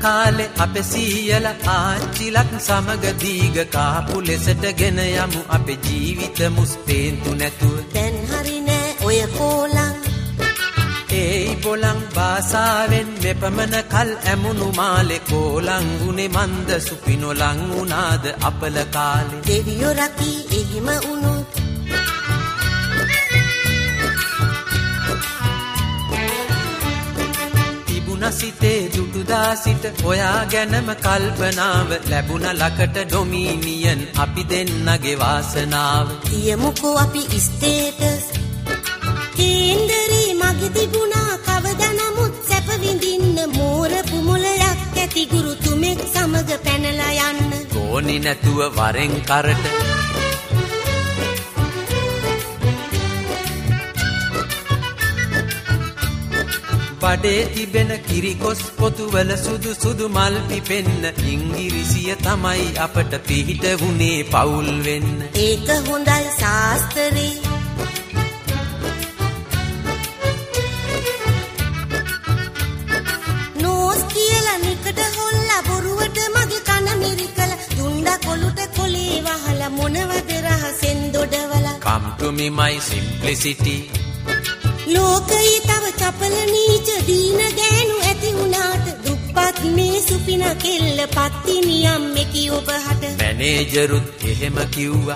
කාලේ අපේ සීයලා ආච්චිලක් සමග දීග කාපු ලෙසට ගෙන යමු අපේ ජීවිත මුස්පේන්තු නැතුව. දැන් හරි නෑ ඔය කෝලං. ඒයි බොලං භාෂාවෙන් මෙපමණ කල් ඇමුණු මාලේ කෝලං උනේ මන්ද සුපිනොලං උනාද අපල කාලේ. දෙවියෝ රකී එහිම උනුත් සිතේ දුටුදා සිට ඔයා ගැනම කල්පනාව ලැබුණ ලකට ඩොමිනියන් අපි දෙන්නගේ වාසනාව. කියමුකෝ අපි ස්ටේටස් කේන්දරේ මගේ තිබුණා කවදා නමුත් සැප විඳින්න මෝර පුමුලයක් ඇති ගුරු තුමෙක් සමග පැනලා යන්න. ගෝනි නැතුව වරෙන් කරට බඩේ තිබෙන කිරිකොස් පොතුවල සුදු සුදු මල් පිපෙන්න ඉංග්‍රීසිය තමයි අපට පිහිට වුණේ පවුල් වෙන්න. ඒක හොඳයි ශාස්ත්‍රේ. නෝස් කියලා නිකට හොල්ලා බොරුවට මගේ කන මිරිකලා දුණ්ඩා කොළුට කොලේ වහලා මොනවද රහසෙන් දොඩවලා. Come to me my simplicity. ලෝකයේ තව චපල නීච දීන ගෑනු ඇති වුණාට දුප්පත් මේ සුපින කෙල්ල පත්තිනියම් මෙකි ඔබහට. මැනේජරුත් එහෙම කිව්වා.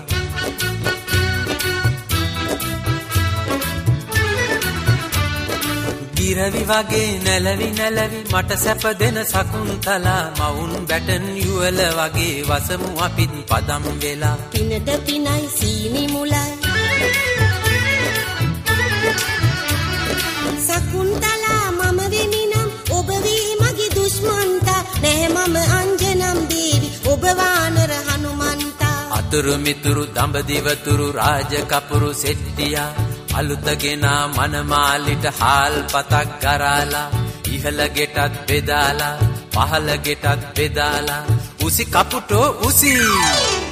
ගිරවි වගේ නැලවි නැලවි මට සැප දෙන සකුන්තලා මවුන් බැටන් යුවල වගේ වසමු අපිත් පදම් වෙලා. පිනට පිනයි සීනි මුලයි සකුන්තලා මම වෙමිනම් ඔබ වේ මගේ දුෂ්මන්තා. නැහැ මම අංජනම් දේවි ඔබ වානර හනුමන්තා. අතුරු මිතුරු දඹදිවතුරු රාජ කපුරු සෙට්ටියා අලුතගෙන මනමාලිට හාල් පතක් ගරාලා ඉහළ ගෙටත් බෙදාලා පහළ ගෙටත් බෙදාලා උසි කපුටෝ උසි